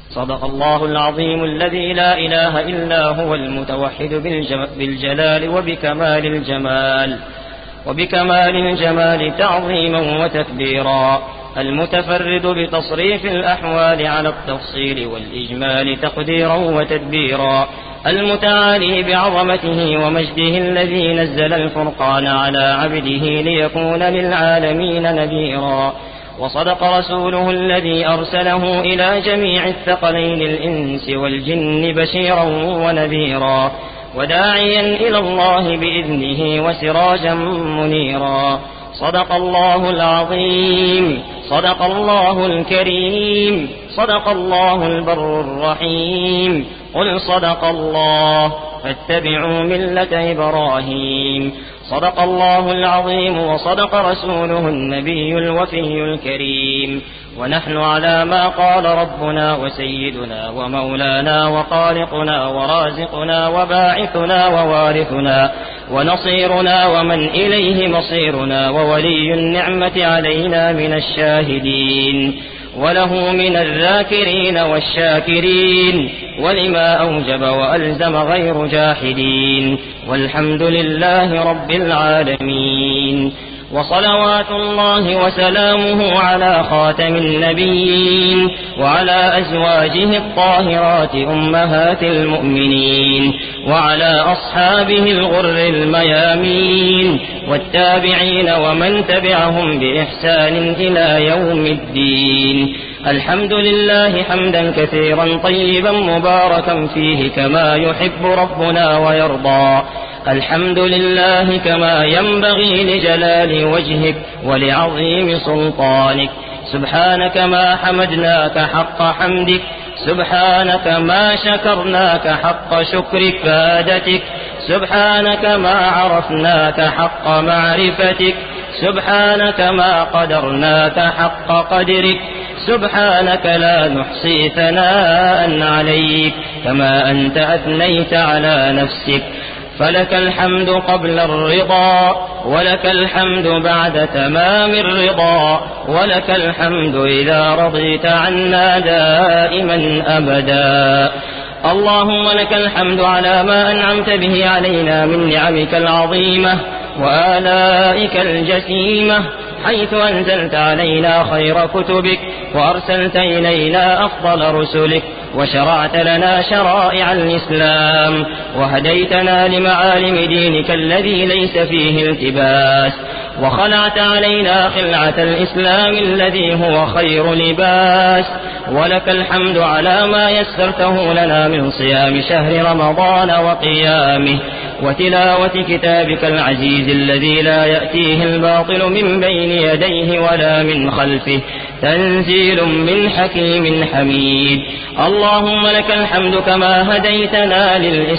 صدق الله العظيم الذي لا إله إلا هو المتوحد بالجلال وبكمال الجمال تعظيما وتكبيرا، المتفرد بتصريف الأحوال على التفصيل والإجمال تقديرا وتدبيرا، المتعالي بعظمته ومجده الذي نزل الفرقان على عبده ليكون للعالمين نذيرا. وصدق رسوله الذي أرسله إلى جميع الثقلين الإنس والجن بشيرا ونذيرا، وداعيا إلى الله بإذنه وسراجا منيرا. صدق الله العظيم، صدق الله الكريم، صدق الله البر الرحيم. قل صدق الله فاتبعوا ملة إبراهيم. صدق الله العظيم وصدق رسوله النبي الوفي الكريم. ونحن على ما قال ربنا وسيدنا ومولانا وخالقنا ورازقنا وباعثنا ووارثنا ونصيرنا ومن إليه مصيرنا وولي النعمة علينا من الشاهدين، وله من الذاكرين والشاكرين، ولما أوجب وألزم غير جاحدين، والحمد لله رب العالمين. وصلوات الله وسلامه على خاتم النبيين وعلى أزواجه الطاهرات أمهات المؤمنين وعلى أصحابه الغر الميامين والتابعين ومن تبعهم بإحسان إلى يوم الدين. الحمد لله حمدا كثيرا طيبا مباركا فيه كما يحب ربنا ويرضى. الحمد لله كما ينبغي لجلال وجهك ولعظيم سلطانك. سبحانك ما حمدناك حق حمدك، سبحانك ما شكرناك حق شكرك فادتك، سبحانك ما عرفناك حق معرفتك، سبحانك ما قدرناك حق قدرك، سبحانك لا نحصي ثناء عليك كما أنت أثنيت على نفسك. فلك الحمد قبل الرضا، ولك الحمد بعد تمام الرضا، ولك الحمد إذا رضيت عنا دائما أبدا. اللهم لك الحمد على ما أنعمت به علينا من نعمك العظيمة وآلائك الجسيمة، حيث أنزلت علينا خير كتبك وأرسلت إلينا أفضل رسلك وشرعت لنا شرائع الإسلام وهديتنا لمعالم دينك الذي ليس فيه التباس، وخلعت علينا خلعة الإسلام الذي هو خير لباس. ولك الحمد على ما يسرته لنا من صيام شهر رمضان وقيامه وتلاوة كتابك العزيز الذي لا يأتيه الباطل من بين يديه ولا من خلفه، تنزيل من حكيم حميد. اللهم لك الحمد كما هديتنا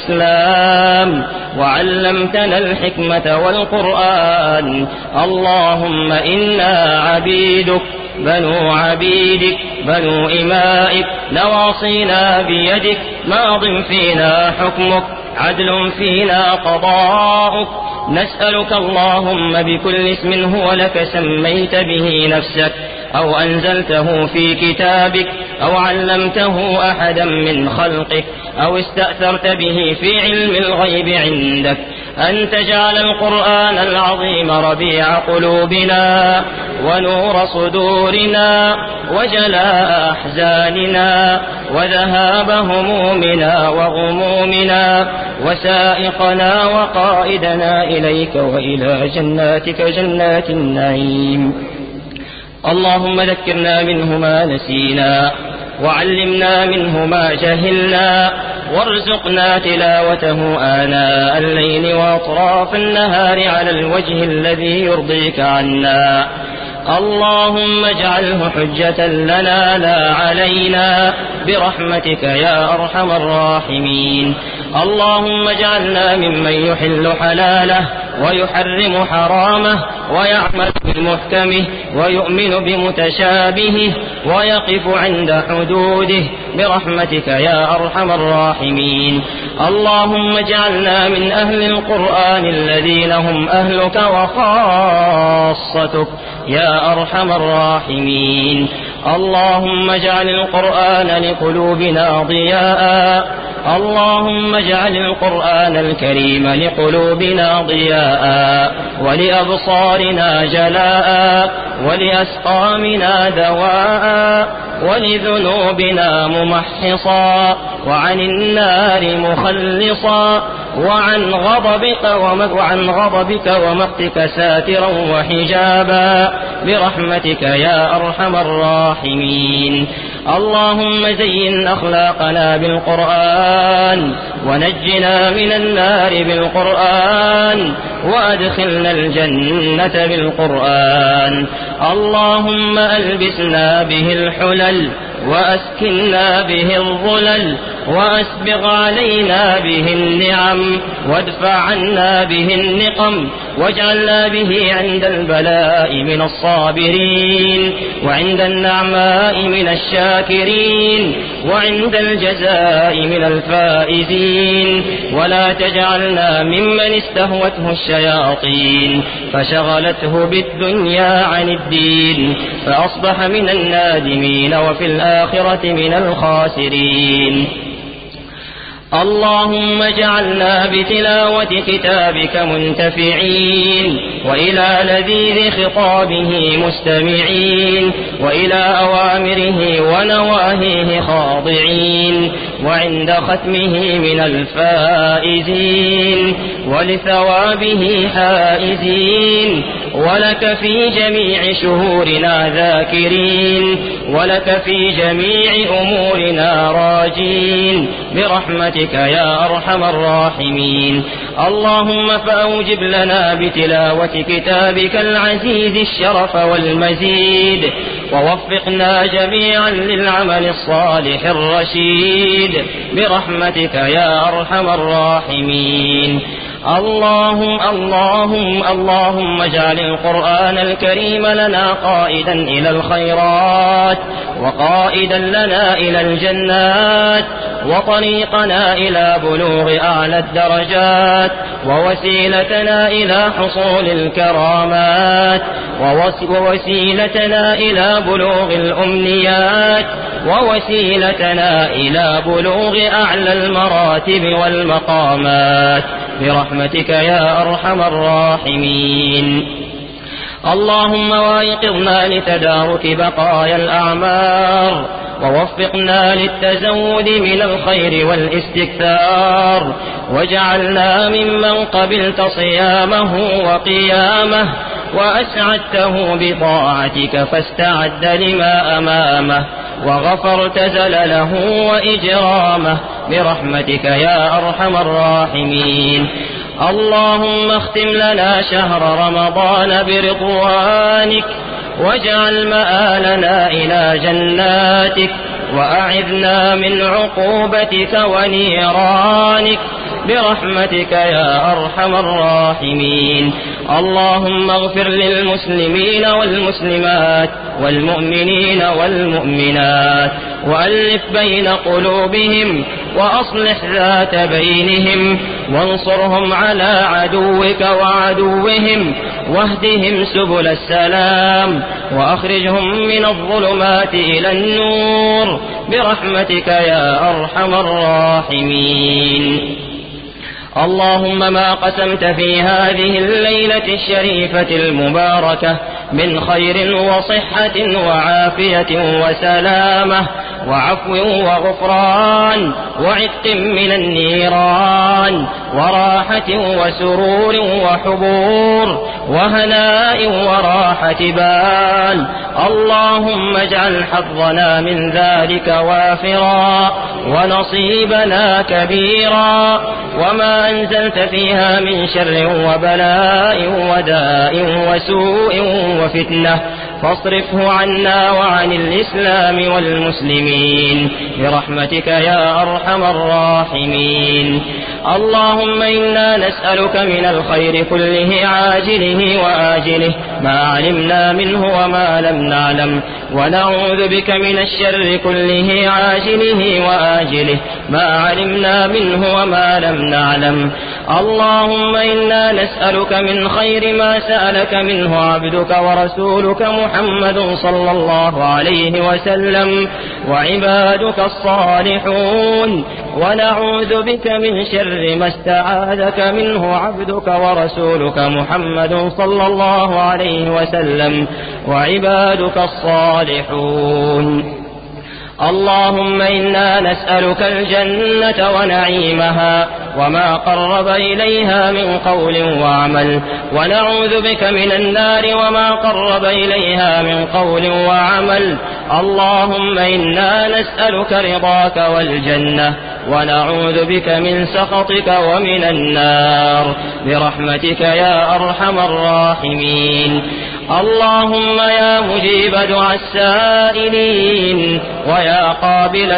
للإسلام وعلمتنا الحكمة والقرآن. اللهم إنا عبيدك بنو عبيدك بنو إمائك، نواصينا بيدك، ماض فينا حكمك، عدل فينا قضاؤك. نسألك اللهم بكل اسم هو لك سميت به نفسك أو أنزلته في كتابك أو علمته أحدا من خلقك أو استأثرت به في علم الغيب عندك، أن تجعل القرآن العظيم ربيع قلوبنا ونور صدورنا وجلاء أحزاننا وذهاب همومنا وغمومنا وسائقنا وقائدنا إليك وإلى جناتك جنات النعيم. اللهم ذكرنا منه ما نسينا وعلمنا منه ما جهلنا، وارزقنا تلاوته آناء الليل وأطراف النهار على الوجه الذي يرضيك عنا. اللهم اجعله حجة لنا لا علينا برحمتك يا أرحم الراحمين. اللهم اجعلنا ممن يحل حلاله ويحرم حرامه ويعمل بمحكمه ويؤمن بمتشابهه ويقف عند حدوده برحمتك يا أرحم الراحمين. اللهم اجعلنا من أهل القرآن الذين هم أهلك وخاصتك يا أرحم الراحمين. اللهم اجعل القرآن لقلوبنا ضياء اللهم اجعل القرآن الكريم لقلوبنا ضياء ولأبصارنا جلاء ولأسقامنا دواء ولذنوبنا ممحصا وعن النار مخلصا وعن غضبك ومقتك ساترا وحجابا برحمتك يا أرحم الراحمين. اللهم زين أخلاقنا بالقرآن ونجنا من النار بالقرآن وأدخلنا الجنة بالقرآن. اللهم ألبسنا به الحلل وأسكننا به الظلل وأسبغ علينا به النعم وادفع عنا به النقم واجعلنا به عند البلاء من الصابرين وعند النعماء من الشاكرين وعند الجزاء من الفائزين. ولا تجعلنا ممن استهوته الشياطين فشغلته بالدنيا عن الدين فأصبح من النادمين وفي الآخرة من الخاسرين. اللهم اجعلنا بتلاوة كتابك منتفعين وإلى لذيذ خطابه مستمعين وإلى أوامره ونواهيه خاضعين وعند ختمه من الفائزين ولثوابه حائزين ولك في جميع شهورنا ذاكرين ولك في جميع أمورنا راجين برحمتك يا أرحم الراحمين. اللهم فأوجب لنا بتلاوة كتابك العزيز الشرف والمزيد ووفقنا جميعا للعمل الصالح الرشيد برحمتك يا أرحم الراحمين. اللهم اجعل القرآن الكريم لنا قائدا إلى الخيرات وقائدا لنا إلى الجنات وطريقنا إلى بلوغ أعلى الدرجات ووسيلتنا إلى حصول الكرامات ووسيلتنا إلى بلوغ الأمنيات ووسيلتنا إلى بلوغ أعلى المراتب والمقامات برحمتك يا أرحم الراحمين. اللهم وايقظنا لتدارك بقايا الأعمار ووفقنا للتزود من الخير والاستكثار واجعلنا ممن قبلت صيامه وقيامه وأسعدته بطاعتك فاستعد لما أمامه وغفرت زلله وإجرامه برحمتك يا أرحم الراحمين. اللهم اختم لنا شهر رمضان برضوانك واجعل مآلنا إلى جناتك وأعذنا من عقوبتك ونيرانك برحمتك يا أرحم الراحمين. اللهم اغفر للمسلمين والمسلمات والمؤمنين والمؤمنات وألف بين قلوبهم وأصلح ذات بينهم وانصرهم على عدوك وعدوهم واهدهم سبل السلام وأخرجهم من الظلمات إلى النور برحمتك يا أرحم الراحمين. اللهم ما قسمت في هذه الليلة الشريفة المباركة من خير وصحة وعافية وسلامة وعفو وغفران وعتق من النيران وراحة وسرور وحبور وهناء وراحة بال. اللهم اجعل حظنا من ذلك وافرا ونصيبنا كبيرا وما أنزلت فيها من شر وبلاء وداء وسوء وفتنة فاصرفه عنا وعن الإسلام والمسلمين برحمتك يا أرحم الراحمين. اللهم إنا نسألك من الخير كله عاجله وآجله ما علمنا منه وما لم نعلم ونعوذ بك من الشر كله عاجله وآجله ما علمنا منه وما لم نعلم. اللهم إنا نسألك من خير ما سألك منه عبدك ورسولك محمد محمد صلى الله عليه وسلم وعبادك الصالحون، ونعوذ بك من شر ما استعاذك منه عبدك ورسولك محمد صلى الله عليه وسلم وعبادك الصالحون. اللهم إنا نسألك الجنة ونعيمها وما قرب إليها من قول وعمل، ونعوذ بك من النار وما قرب إليها من قول وعمل. اللهم إنا نسألك رضاك والجنة ونعوذ بك من سخطك ومن النار برحمتك يا أرحم الراحمين. اللهم يا مجيب دعاء السائلين ويا قابل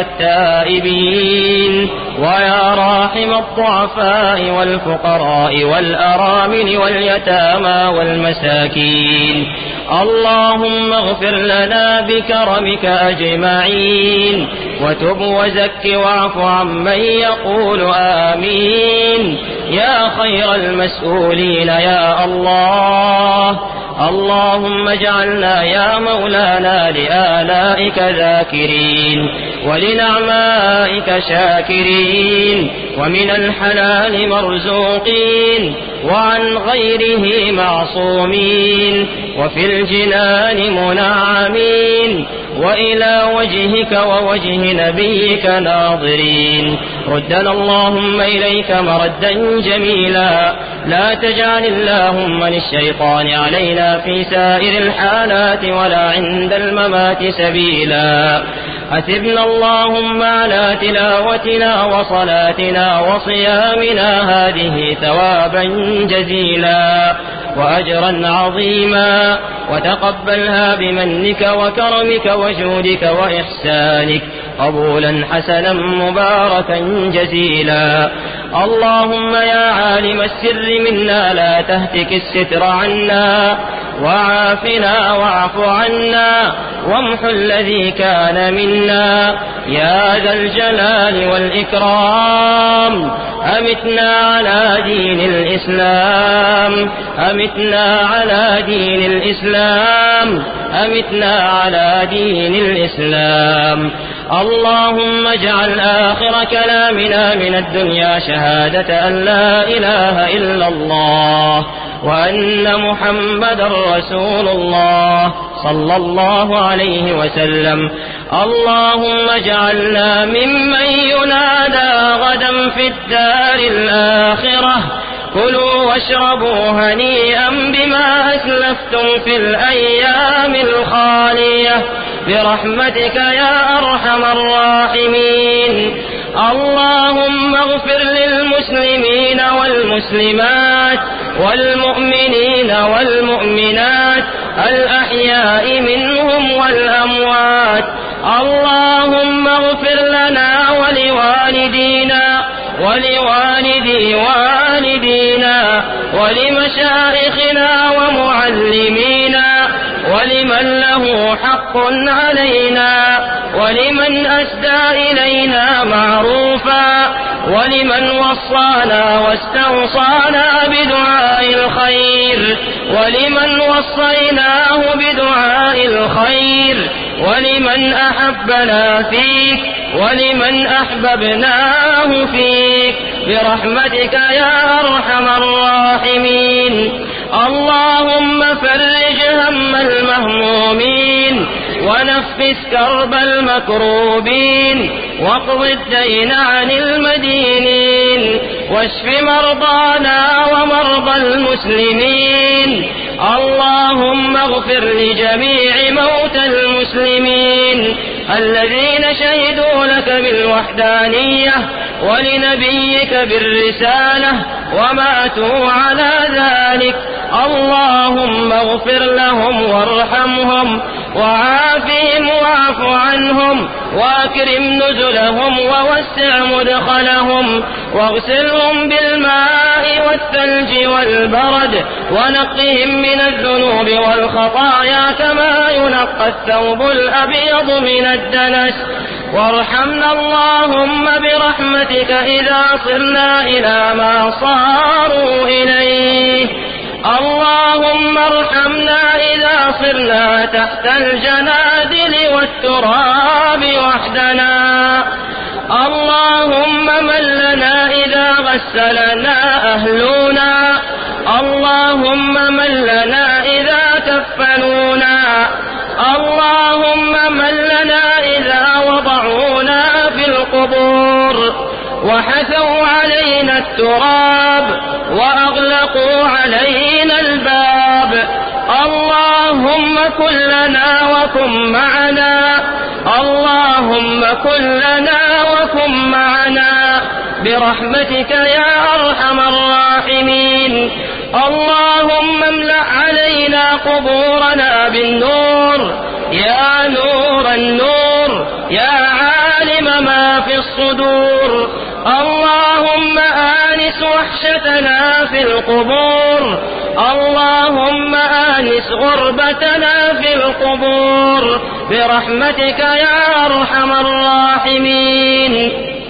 التائبين ويا راحم الضعفاء والفقراء والأرامل واليتامى والمساكين، اللهم اغفر لنا بكرمك أجمعين، وتب وزك واعف عمن يقول آمين يا خير المسؤولين يا الله. اللهم اجعلنا يا مولانا لآلائك ذاكرين ولنعمائك شاكرين، ومن الحلال مرزوقين وعن غيره معصومين، وفي الجنان منعمين، وإلى وجهك ووجه نبيك ناظرين. ردنا اللهم إليك مردا جميلا، لا تجعل اللهم للشيطان علينا في سائر الحالات ولا عند الممات سبيلا. أثبنا اللهم على تلاوتنا وصلاتنا وصيامنا هذه ثوابا جزيلا وأجرا عظيما، وتقبلها بمنك وكرمك وجودك وإحسانك قبولا حسنا مباركا جزيلا. اللهم يا عالم السر منا لا تهتك الستر عنا، وعافنا واعف عنا، وامح الذي كان منا يا ذا الجلال والإكرام. أمتنا على دين الإسلام، أمتنا على دين الإسلام، أمتنا على دين الإسلام. اللهم اجعل آخر كلامنا من الدنيا شهادة أن لا إله إلا الله وأن محمدا رسول الله صلى الله عليه وسلم. اللهم اجعلنا ممن ينادى غدا في الدار الآخرة كلوا واشربوا هنيئا بما أسلفتم في الأيام الخالية برحمتك يا أرحم الراحمين. اللهم اغفر للمسلمين والمسلمات والمؤمنين والمؤمنات الأحياء منهم والأموات. اللهم اغفر لنا ولوالدينا ولوالدي والدينا ولمشايخنا ومعلمينا ولمن له حق علينا ولمن أسدى إلينا معروفا ولمن وصانا واستوصانا بدعاء الخير ولمن وصيناه بدعاء الخير ولمن أحبنا فيك ولمن أحببناه فيك برحمتك يا أرحم الراحمين. اللهم فرج هم المهمومين ونفس كرب المكروبين واقض الدين عن المدينين واشف مرضانا ومرضى المسلمين. اللهم اغفر لجميع موتى المسلمين الذين شهدوا لك بالوحدانية ولنبيك بالرسالة وماتوا على ذلك. اللهم اغفر لهم وارحمهم وعافهم واعف عنهم واكرم نزلهم ووسع مدخلهم واغسلهم بالماء والثلج والبرد ونقهم من الذنوب والخطايا كما ينقى الثوب الأبيض من الدنس. وارحمنا اللهم برحمتك إذا صرنا إلى ما صاروا إليه. اللهم ارحمنا إذا صرنا تحت الجنادل والتراب وحدنا. اللهم من لنا إذا غسلنا أهلنا. اللهم من لنا إذا كفنونا. اللهم من لنا إذا وضعونا في القبور وحثوا علينا التراب وأغلقوا علينا الباب. اللهم كن لنا وكن معنا. اللهم كن لنا وكن معنا برحمتك يا أرحم الراحمين. اللهم املأ علينا قبورنا بالنور يا نور النور يا عالم ما في الصدور. اللهم آنس وحشتنا في القبور. اللهم آنس غربتنا في القبور برحمتك يا أرحم الراحمين.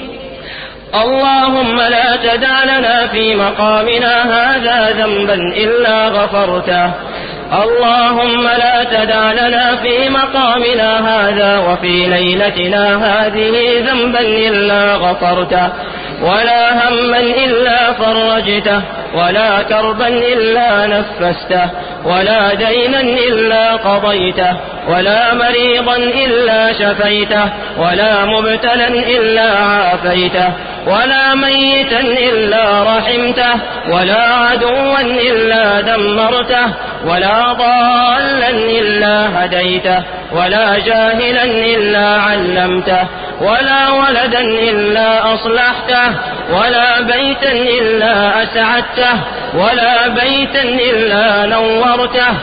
اللهم لا تدع لنا في مقامنا هذا ذنبا إلا غفرته. اللهم لا تدع لنا في مقامنا هذا وفي ليلتنا هذه ذنبا إلا غفرته، ولا هما إلا فرجته، ولا كربا إلا نفسته، ولا دينا إلا قضيته، ولا مريضا إلا شفيته، ولا مبتلا إلا عافيته، ولا ميتا إلا رحمته، ولا عدوا إلا دمرته، ولا ضالا إلا هديته، ولا جاهلا إلا علمته، ولا ولدا إلا أصلحته، ولا بيتا إلا أسعدته، ولا بيتا إلا نورته،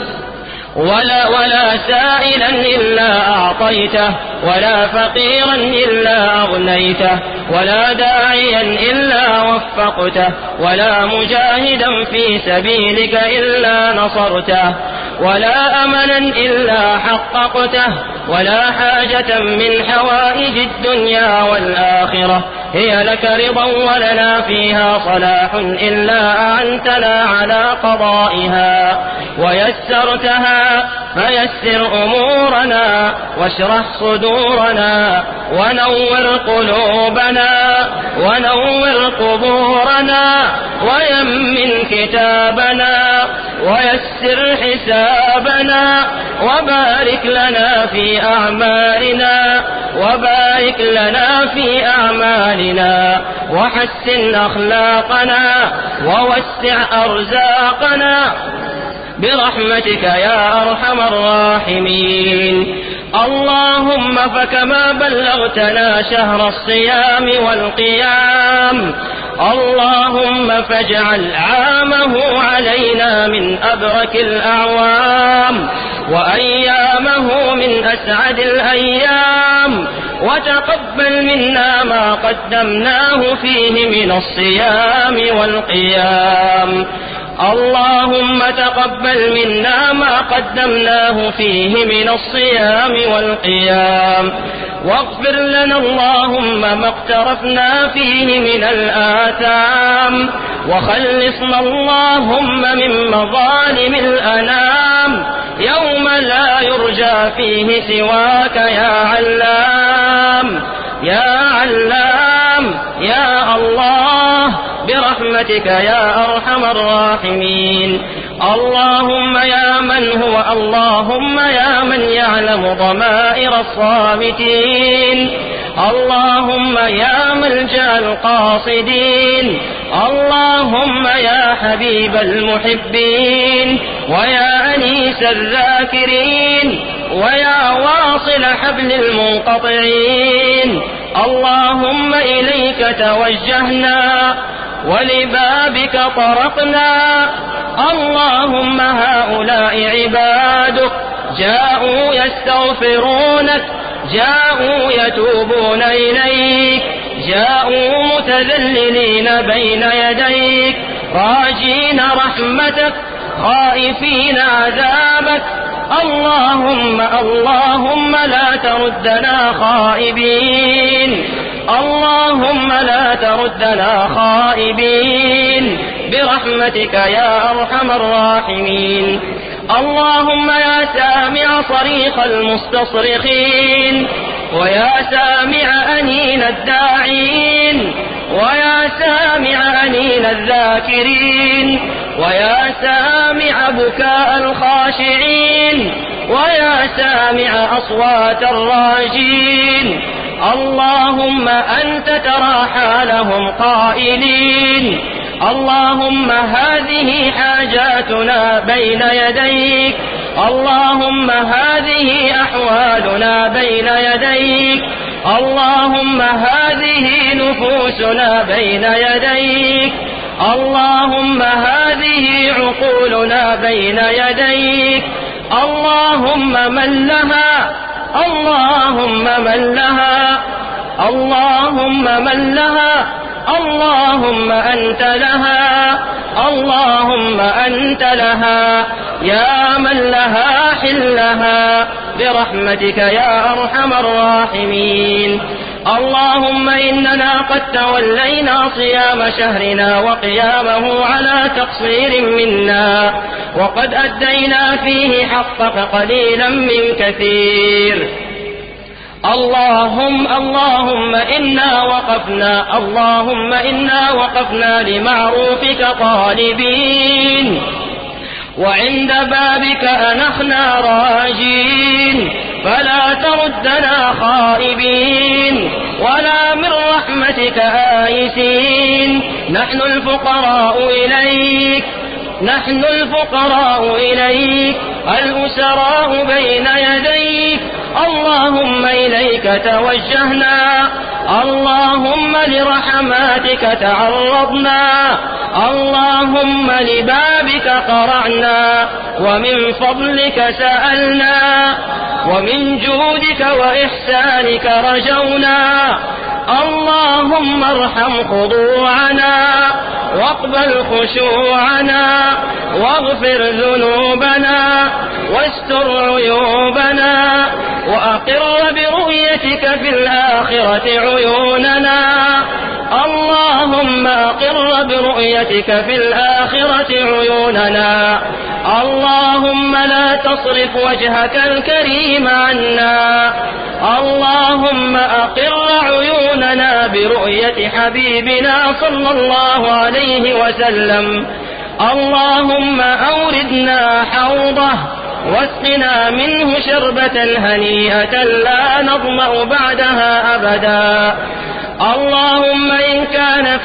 ولا سائلا إلا أعطيته، ولا فقيرا إلا أغنيته، ولا داعيا إلا وفقته، ولا مجاهدا في سبيلك إلا نصرته، ولا أملا إلا حققته، ولا حاجة من حوائج الدنيا والآخرة هي لك رضا ولنا فيها صلاح إلا أعنتنا على قضائها ويسرتها، فيسر أمورنا واشرح صدورنا ونور قلوبنا ونور قبورنا ويمن كتابنا ويسر حسابنا، وبارك لنا في أعمالنا وبارك لنا في أعمالنا، وحسن أخلاقنا ووسع أرزاقنا برحمتك يا أرحم الراحمين. اللهم فكما بلغتنا شهر الصيام والقيام، اللهم فاجعل عامه علينا من أبرك الأعوام وأيامه من أسعد الأيام، وتقبل منا ما قدمناه فيه من الصيام والقيام. اللهم تقبل منا ما قدمناه فيه من الصيام والقيام، واغفر لنا اللهم ما اقترفنا فيه من الآثام، وخلصنا اللهم من مظالم الأنام يوم لا يرجى فيه سواك يا علام يا علام يا الله برحمتك يا أرحم الراحمين. اللهم يا من يعلم ضمائر الصامتين، اللهم يا ملجأ القاصدين، اللهم يا حبيب المحبين ويا أنيس الذاكرين ويا واصل حبل المنقطعين، اللهم إليك توجهنا ولبابك طرقنا. اللهم هؤلاء عبادك جاءوا يستغفرونك، جاءوا يتوبون إليك، جاءوا متذللين بين يديك راجين رحمتك خائفين عذابك. اللهم لا تردنا خائبين، اللهم لا تردنا خائبين برحمتك يا أرحم الراحمين. اللهم يا سامع صريخ المستصرخين، ويا سامع أنين الداعين، ويا سامع أنين الذاكرين، ويا سامع بكاء الخاشعين، ويا سامع أصوات الراجين، اللهم أنت ترى حالهم قائلين اللهم هذه حاجاتنا بين يديك، اللهم هذه أحوالنا بين يديك، اللهم هذه نفوسنا بين يديك، اللهم هذه عقولنا بين يديك، اللهم من لها، اللهم من لها، اللهم من لها، اللهم أنت لها، اللهم أنت لها، يا من لها حلها برحمتك يا أرحم الراحمين. اللهم إننا قد تولينا صيام شهرنا وقيامه على تقصير منا، وقد أدينا فيه حقك قليلا من كثير. اللهم إنا وقفنا لمعروفك طالبين، وعند بابك أنخنا راجين، فلا تردنا خائبين، ولا من رحمتك آيسين. نحن الفقراء إليك الأسراء بين يديك، اللهم إليك توجهنا، اللهم لرحماتك تعرضنا، اللهم لبابك قرعنا، ومن فضلك سألنا، ومن جودك وإحسانك رجونا. اللهم ارحم خضوعنا، واقبل خشوعنا، واغفر ذنوبنا، واستر عيوبنا، وأقر برؤيتك في الآخرة عيوننا. اللهم أقر برؤيتك في الآخرة عيوننا. اللهم لا تصرف وجهك الكريم عنا، اللهم أقر عيوننا برؤية حبيبنا صلى الله عليه وسلم. اللهم أوردنا حوضه، واسقنا منه شربة هنيئة لا نظمأ بعدها أبدا. اللهم إن كان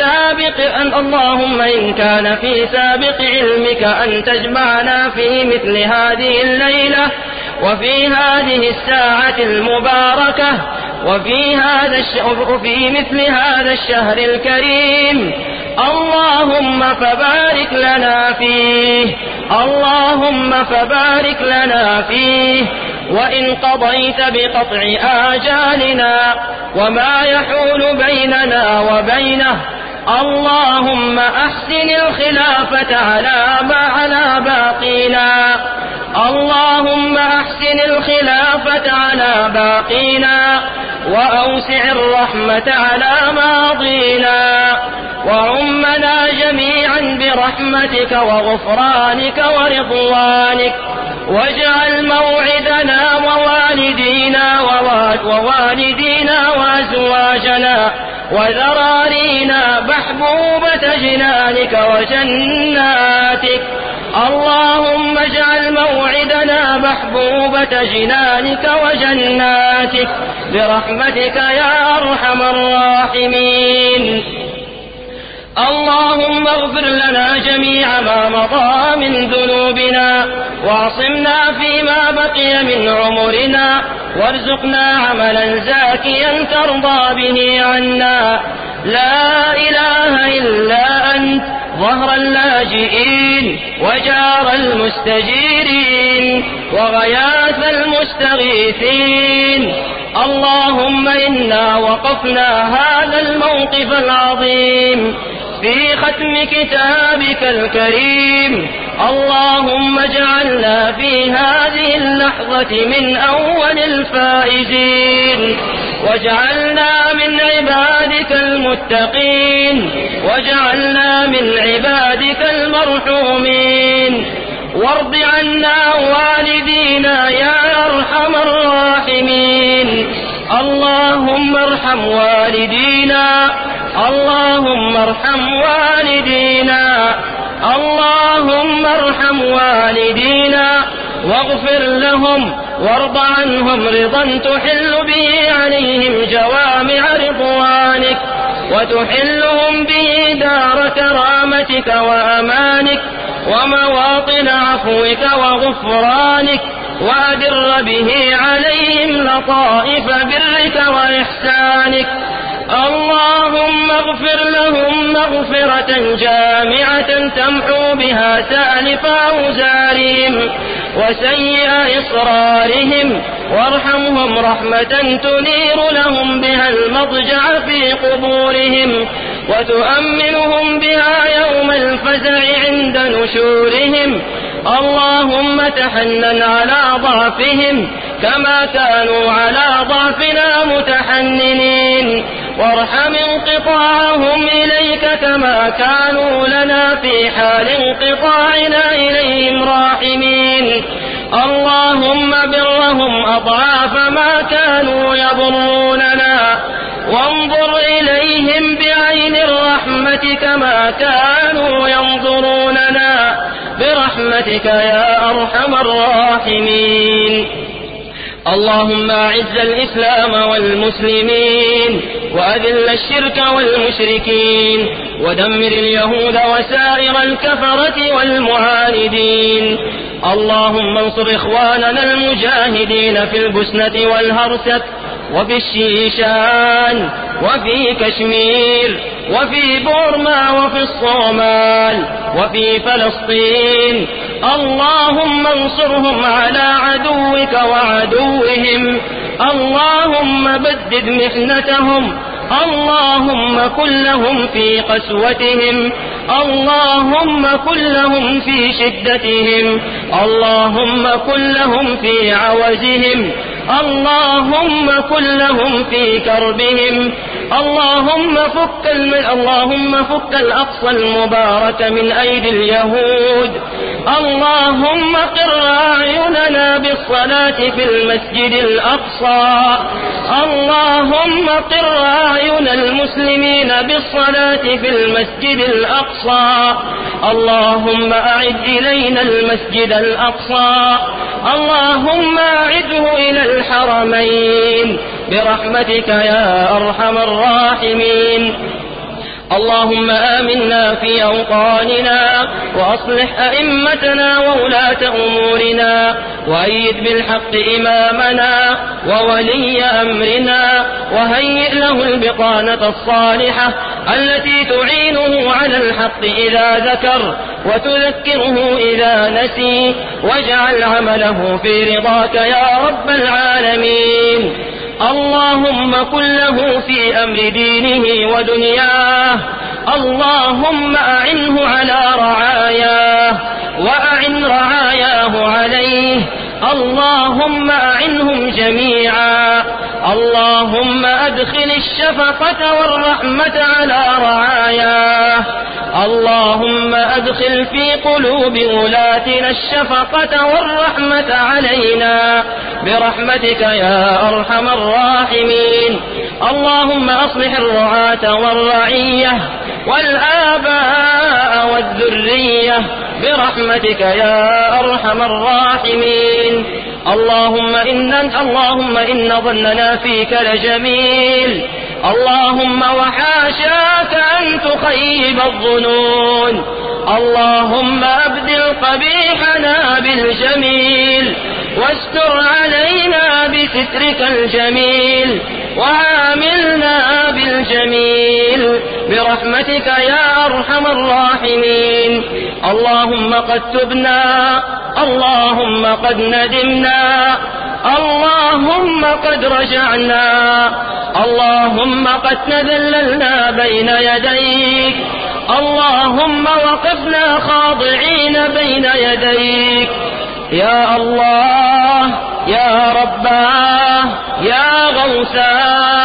في سابق علمك أن تجمعنا في مثل هذه الليلة، وفي هذه الساعة المباركة، وفي مثل هذا الشهر الكريم، اللهم فبارك لنا فيه، اللهم فبارك لنا فيه. وإن قضيت بقطع آجالنا وما يحول بيننا وبينه، اللهم أحسن الخلافة على باقينا، اللهم أحسن الخلافة على باقينا، وأوسع الرحمة على ماضينا، وعمنا جميعا برحمتك وغفرانك ورضوانك. واجعل موعدنا ووالدينا وأزواجنا وذرارينا محبوبة جنانك وجناتك. اللهم اجعل موعدنا محبوبة جنانك وجناتك برحمتك يا أرحم الراحمين. اللهم اغفر لنا جميع ما مضى من ذنوبنا، واعصمنا فيما بقي من عمرنا، وارزقنا عملا زاكيا ترضى به عنا. لا إله إلا أنت، ظهر اللاجئين، وجار المستجيرين، وغياث المستغيثين. اللهم إنا وقفنا هذا الموقف العظيم في ختم كتابك الكريم، اللهم اجعلنا في هذه اللحظة من أول الفائزين. واجعلنا من عبادك المتقين، واجعلنا من عبادك المرحومين. وارض عنا والدينا يا أرحم الراحمين. اللهم ارحم والدينا، اللهم ارحم والدينا، اللهم ارحم والدينا واغفر لهم وارض عنهم رضا تحل به عليهم جوامع رضوانك، وتحلهم به دار كرامتك وأمانك ومواطن عفوك وغفرانك، وأدر به عليهم لطائف برك وإحسانك. اللهم اغفر لهم مغفرة جامعة تمحو بها سالف أوزارهم وسيئ إصرارهم، وارحمهم رحمة تنير لهم بها المضجع في قبورهم، وتؤمنهم بها يوم الفزع عند نشورهم. اللهم تحنن على ضعفهم كما كانوا على ضعفنا متحننين، وارحم انقطاعهم إليك كما كانوا لنا في حال انقطاعنا إليهم راحمين. اللهم برهم أضعاف ما كانوا يبروننا، وانظر إليهم بعين الرحمة كما كانوا ينظروننا برحمتك يا أرحم الراحمين. اللهم أعز الإسلام والمسلمين، وأذل الشرك والمشركين، ودمر اليهود وسائر الكفرة والمعاندين. اللهم انصر إخواننا المجاهدين في البسنة والهرسك وفي الشيشان وفي كشمير وفي بورما وفي الصومال وفي فلسطين. اللهم انصرهم على عدوك وعدوهم. اللهم بدد محنتهم، اللهم كن لهم في قسوتهم، اللهم كن لهم في شدتهم، اللهم كن لهم في عوزهم، اللهم كن لهم في كربهم. اللهم فك الأقصى المبارك من أيدي اليهود. اللهم قر أعيننا بالصلاة في المسجد الأقصى. اللهم قر أعين المسلمين بالصلاة في المسجد الأقصى. اللهم أعد إلينا المسجد الأقصى، اللهم أعده إلى الحرمين برحمتك يا أرحم الراحمين. اللهم آمنا في أوطاننا، وأصلح أئمتنا وولاة أمورنا، وأيد بالحق إمامنا وولي أمرنا، وهيئ له البطانة الصالحة التي تعينه على الحق إذا ذكر وتذكره إذا نسي، واجعل عمله في رضاك يا رب العالمين. اللهم كن له في أمر دينه ودنياه. اللهم أعنه على رعاياه وأعن رعاياه عليه. اللهم أعنهم جميعا. اللهم أدخل الشفقة والرحمة على رعاياه. اللهم أدخل في قلوب ولاتنا الشفقة والرحمة علينا برحمتك يا أرحم الراحمين. اللهم أصلح الرعاة والرعية والآباء والذرية برحمتك يا أرحم الراحمين. اللهم إن ظننا فيك لجميل. اللهم وحاشاك أن تخيب الظنون. اللهم أبدل قبيحنا بالجميل، واستر علينا بسترك الجميل، وعاملنا بالجميل برحمتك يا أرحم الراحمين. اللهم قد تبنا، اللهم قد ندمنا، اللهم قد رجعنا، اللهم قد تذللنا بين يديك، اللهم وقفنا خاضعين بين يديك. يا الله، يا رباه، يا غوثاه،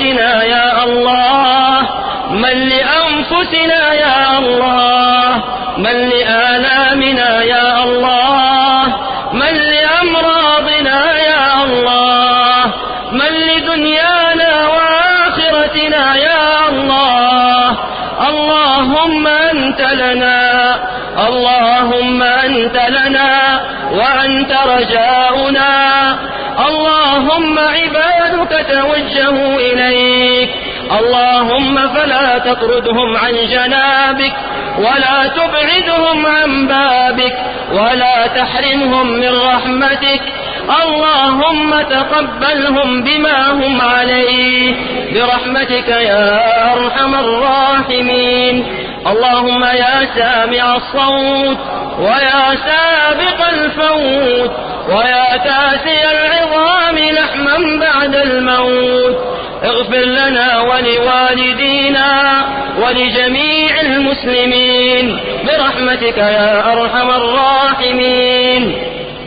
لذواتنا يا الله، من لأنفسنا يا الله، من لآلامنا يا الله، من لأمراضنا يا الله، من لدنيانا وآخرتنا يا الله. اللهم أنت لنا، اللهم أنت لنا وأنت رجاؤنا. اللهم عبادك توجهوا إليك، اللهم فلا تطردهم عن جنابك ولا تبعدهم عن بابك ولا تحرمهم من رحمتك. اللهم تقبلهم بما هم عليه برحمتك يا أرحم الراحمين. اللهم يا سامع الصوت ويا سابق الفوت ويا كاسي العظام لحما بعد الموت، اغفر لنا ولوالدينا ولجميع المسلمين برحمتك يا أرحم الراحمين.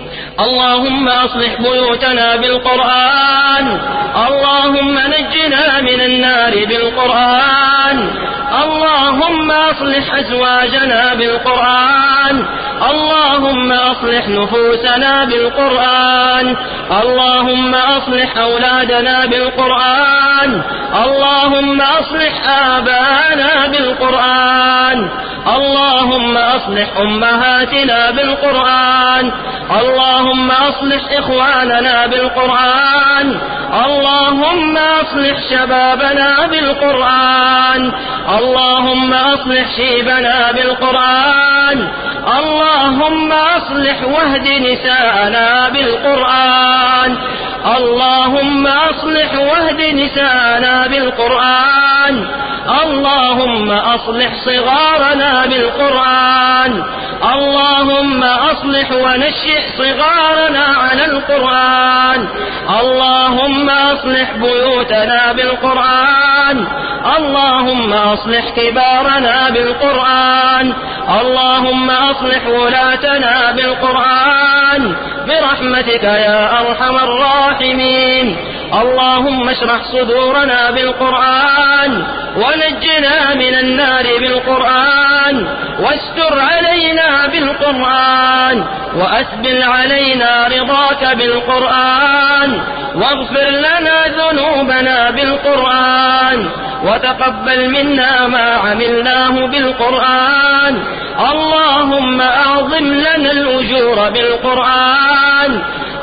اللهم أصلح بيوتنا بالقرآن، اللهم نجنا من النار بالقرآن. اللهم أصلح أزواجنا بالقرآن، اللهم أصلح نفوسنا بالقرآن. اللهم أصلح أولادنا بالقرآن، اللهم أصلح آباءنا بالقرآن. اللهم أصلح أمهاتنا بالقرآن، اللهم أصلح إخواننا بالقرآن. اللهم أصلح شبابنا بالقرآن، اللهم أصلح شيبنا بالقرآن. اللهم أصلح واهد نساءنا بالقرآن، اللهم أصلح واهد نساءنا بالقرآن. اللهم أصلح صغارنا بالقرآن، اللهم أصلح ونشئ صغارنا على القرآن. اللهم أصلح بيوتنا بالقرآن، اللهم أصلح كبارنا بالقرآن. اللهم أصلح ولاتنا بالقرآن برحمتك يا أرحم الراحمين. اللهم اشرح صدورنا بالقرآن ونجنا من النار بالقرآن، واستر علينا بالقرآن، وأسبل علينا رضاك بالقرآن، واغفر لنا ذنوبنا بالقرآن، وتقبل منا ما عملناه بالقرآن. اللهم أعظم لنا الأجور بالقرآن.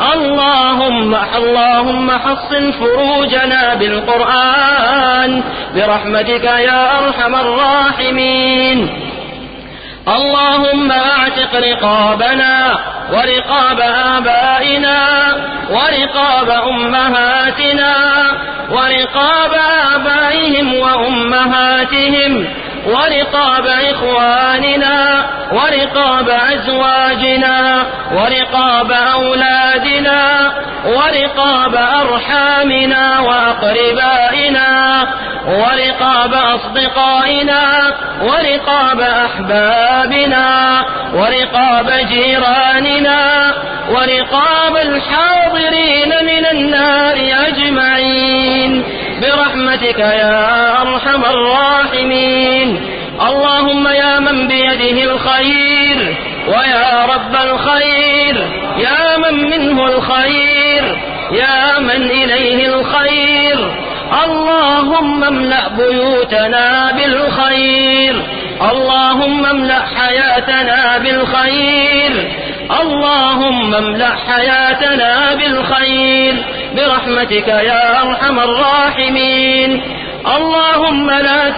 اللهم حصن فروجنا بالقرآن برحمتك يا أرحم الراحمين. اللهم اعتق رقابنا ورقاب آبائنا ورقاب أمهاتنا ورقاب آبائهم وأمهاتهم ورقاب إخواننا ورقاب أزواجنا ورقاب أولادنا ورقاب أرحامنا وأقربائنا ورقاب أصدقائنا ورقاب أحبابنا ورقاب جيراننا ورقاب الحاضرين من النار أجمعين برحمتك يا أرحم الراحمين. اللهم يا من بيده الخير ويا رب الخير، يا من منه الخير، يا من إليه الخير، اللهم املأ بيوتنا بالخير، اللهم املأ حياتنا بالخير، اللهم املأ حياتنا بالخير برحمتك يا أرحم الراحمين. اللهم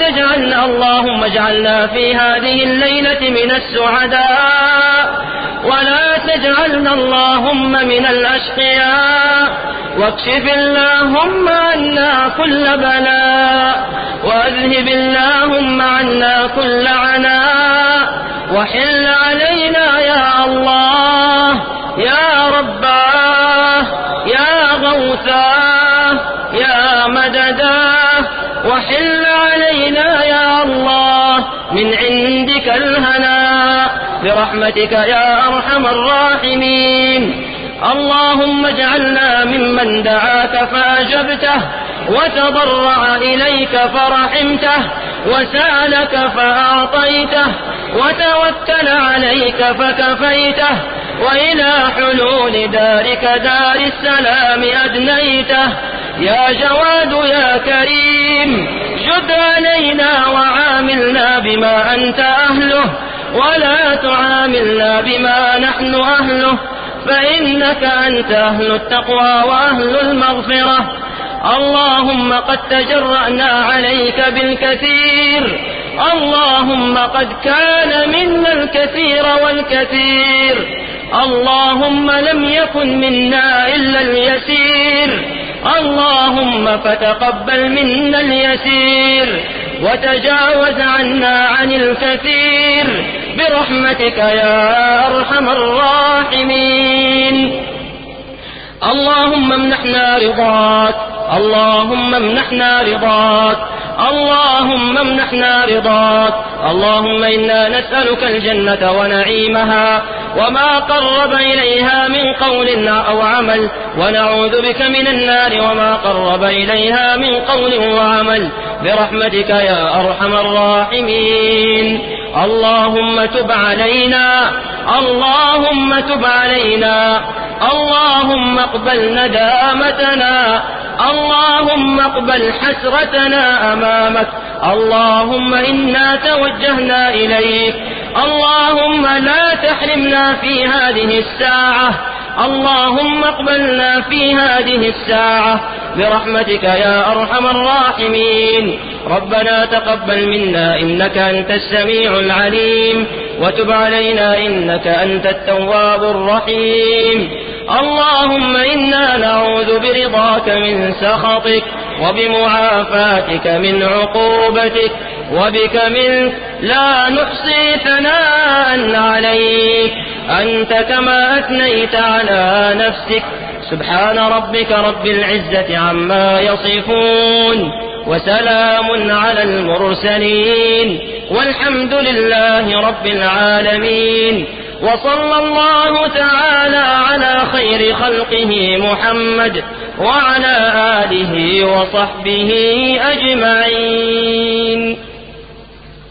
اجعلنا في هذه الليلة من السعداء، ولا تجعلنا اللهم من الأشقياء، واكشف اللهم عنا كل بلاء، وأذهب اللهم عنا كل عناء، وحل علينا يا الله يا رباه يا غوثاه يا مدداه، وحل علينا يا الله من عندك الهناء برحمتك يا أرحم الراحمين. اللهم اجعلنا ممن دعاك فأجبته، وتضرع إليك فرحمته، وسألك فأعطيته، وتوكل عليك فكفيته، وإلى حلول دارك دار السلام أدنيته. يا جواد يا كريم، جد علينا وعاملنا بما أنت أهله، ولا تعاملنا بما نحن أهله، فإنك أنت أهل التقوى وأهل المغفرة. اللهم قد تجرأنا عليك بالكثير، اللهم قد كان منا الكثير والكثير، اللهم لم يكن منا إلا اليسير، اللهم فتقبل منا اليسير وتجاوز عنا عن الكثير برحمتك يا أرحم الراحمين. اللهم امنحنا رضاك، اللهم امنحنا رضاك، اللهم امنحنا رضاك. اللهم إنا نسألك الجنة ونعيمها وما قرب إليها من قول أو عمل، ونعوذ بك من النار وما قرب إليها من قول وعمل برحمتك يا أرحم الراحمين. اللهم تب علينا، اللهم تب علينا، اللهم اقبل ندامتنا، اللهم اقبل حسرتنا أمامك. اللهم إنا توجهنا إليك، اللهم لا تحرمنا في هذه الساعة، اللهم اقبلنا في هذه الساعة برحمتك يا أرحم الراحمين. ربنا تقبل منا إنك أنت السميع العليم، وتب علينا إنك أنت التواب الرحيم. اللهم إنا نعوذ برضاك من سخطك، وبمعافاتك من عقوبتك، وبك منك لا نحصي ثناء عليك، أنت كما أثنيت على نفسك. سبحان ربك رب العزة عما يصفون، وسلام على المرسلين، والحمد لله رب العالمين. وصلى الله تعالى على خير خلقه محمد وعلى آله وصحبه أجمعين.